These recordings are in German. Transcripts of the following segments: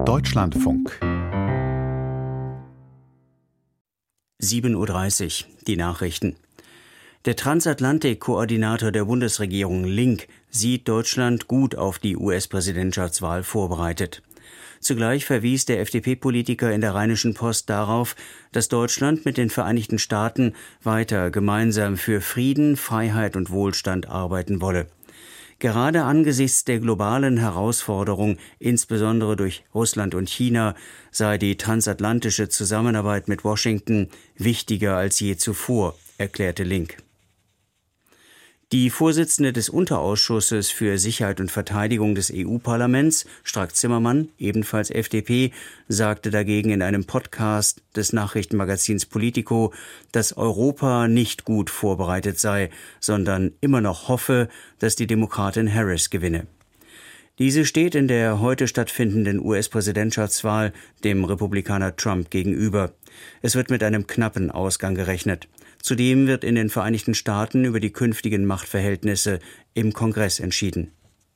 Deutschlandfunk 7:30 Uhr, die Nachrichten. Der Transatlantik-Koordinator der Bundesregierung Link sieht Deutschland gut auf die US-Präsidentschaftswahl vorbereitet. Zugleich verwies der FDP-Politiker in der Rheinischen Post darauf, dass Deutschland mit den Vereinigten Staaten weiter gemeinsam für Frieden, Freiheit und Wohlstand arbeiten wolle. Gerade angesichts der globalen Herausforderung, insbesondere durch Russland und China, sei die transatlantische Zusammenarbeit mit Washington wichtiger als je zuvor, erklärte Link. Die Vorsitzende des Unterausschusses für Sicherheit und Verteidigung des EU-Parlaments, Strack-Zimmermann, ebenfalls FDP, sagte dagegen in einem Podcast des Nachrichtenmagazins Politico, dass Europa nicht gut vorbereitet sei, sondern immer noch hoffe, dass die Demokratin Harris gewinne. Diese steht in der heute stattfindenden US-Präsidentschaftswahl dem Republikaner Trump gegenüber. Es wird mit einem knappen Ausgang gerechnet. Zudem wird in den Vereinigten Staaten über die künftigen Machtverhältnisse im Kongress entschieden.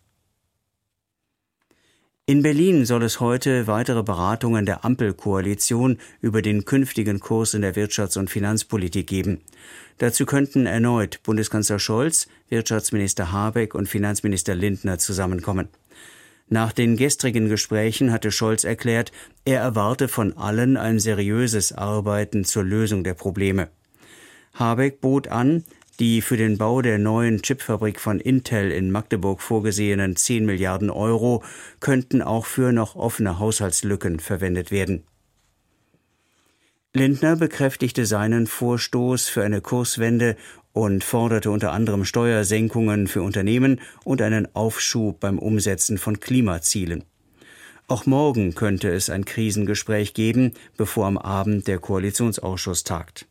In Berlin soll es heute weitere Beratungen der Ampelkoalition über den künftigen Kurs in der Wirtschafts- und Finanzpolitik geben. Dazu könnten erneut Bundeskanzler Scholz, Wirtschaftsminister Habeck und Finanzminister Lindner zusammenkommen. Nach den gestrigen Gesprächen hatte Scholz erklärt, er erwarte von allen ein seriöses Arbeiten zur Lösung der Probleme. Habeck bot an, die für den Bau der neuen Chipfabrik von Intel in Magdeburg vorgesehenen 10 Milliarden Euro könnten auch für noch offene Haushaltslücken verwendet werden. Lindner bekräftigte seinen Vorstoß für eine Kurswende und forderte unter anderem Steuersenkungen für Unternehmen und einen Aufschub beim Umsetzen von Klimazielen. Auch morgen könnte es ein Krisengespräch geben, bevor am Abend der Koalitionsausschuss tagt.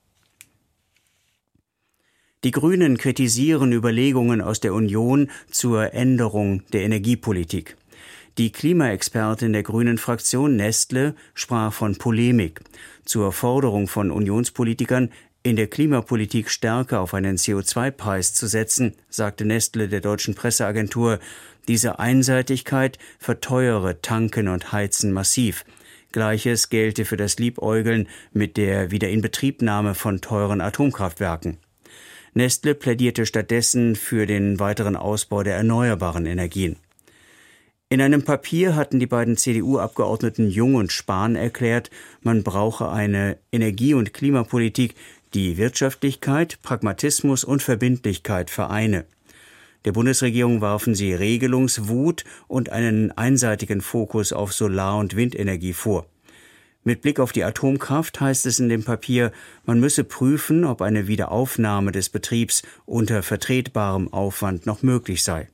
Die Grünen kritisieren Überlegungen aus der Union zur Änderung der Energiepolitik. Die Klimaexpertin der Grünen-Fraktion Nestle sprach von Polemik zur Forderung von Unionspolitikern, in der Klimapolitik stärker auf einen CO2-Preis zu setzen, sagte Nestle der deutschen Presseagentur. Diese Einseitigkeit verteuere Tanken und Heizen massiv. Gleiches gelte für das Liebäugeln mit der Wiederinbetriebnahme von teuren Atomkraftwerken. Nestle plädierte stattdessen für den weiteren Ausbau der erneuerbaren Energien. In einem Papier hatten die beiden CDU-Abgeordneten Jung und Spahn erklärt, man brauche eine Energie- und Klimapolitik, die Wirtschaftlichkeit, Pragmatismus und Verbindlichkeit vereine. Der Bundesregierung warfen sie Regelungswut und einen einseitigen Fokus auf Solar- und Windenergie vor. Mit Blick auf die Atomkraft heißt es in dem Papier, man müsse prüfen, ob eine Wiederaufnahme des Betriebs unter vertretbarem Aufwand noch möglich sei.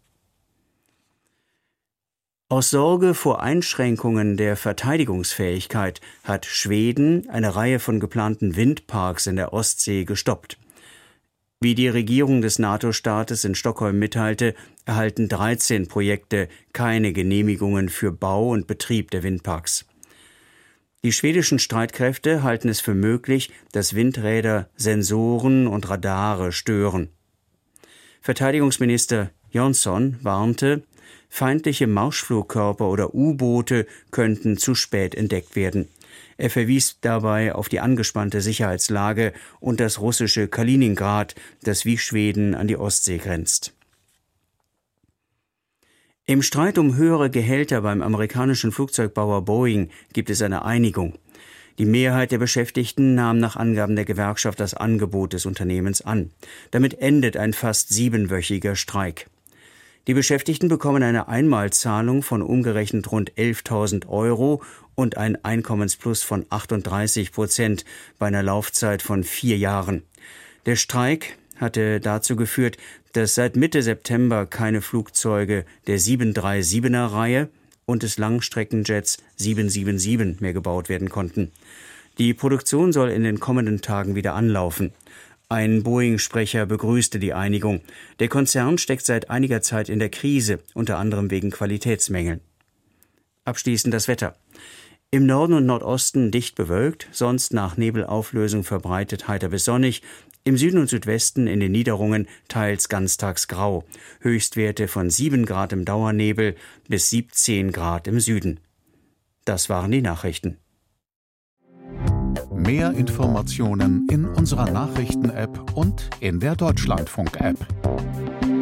Aus Sorge vor Einschränkungen der Verteidigungsfähigkeit hat Schweden eine Reihe von geplanten Windparks in der Ostsee gestoppt. Wie die Regierung des NATO-Staates in Stockholm mitteilte, erhalten 13 Projekte keine Genehmigungen für Bau und Betrieb der Windparks. Die schwedischen Streitkräfte halten es für möglich, dass Windräder Sensoren und Radare stören. Verteidigungsminister Jonsson warnte, feindliche Marschflugkörper oder U-Boote könnten zu spät entdeckt werden. Er verwies dabei auf die angespannte Sicherheitslage und das russische Kaliningrad, das wie Schweden an die Ostsee grenzt. Im Streit um höhere Gehälter beim amerikanischen Flugzeugbauer Boeing gibt es eine Einigung. Die Mehrheit der Beschäftigten nahm nach Angaben der Gewerkschaft das Angebot des Unternehmens an. Damit endet ein fast 7-wöchiger Streik. Die Beschäftigten bekommen eine Einmalzahlung von umgerechnet rund 11.000 Euro und ein Einkommensplus von 38% bei einer Laufzeit von 4 Jahren. Der Streik hatte dazu geführt, dass seit Mitte September keine Flugzeuge der 737er-Reihe und des Langstreckenjets 777 mehr gebaut werden konnten. Die Produktion soll in den kommenden Tagen wieder anlaufen. Ein Boeing-Sprecher begrüßte die Einigung. Der Konzern steckt seit einiger Zeit in der Krise, unter anderem wegen Qualitätsmängeln. Abschließend das Wetter. Im Norden und Nordosten dicht bewölkt, sonst nach Nebelauflösung verbreitet heiter bis sonnig. Im Süden und Südwesten in den Niederungen teils ganztags grau. Höchstwerte von 7 Grad im Dauernebel bis 17 Grad im Süden. Das waren die Nachrichten. Mehr Informationen in unserer Nachrichten-App und in der Deutschlandfunk-App.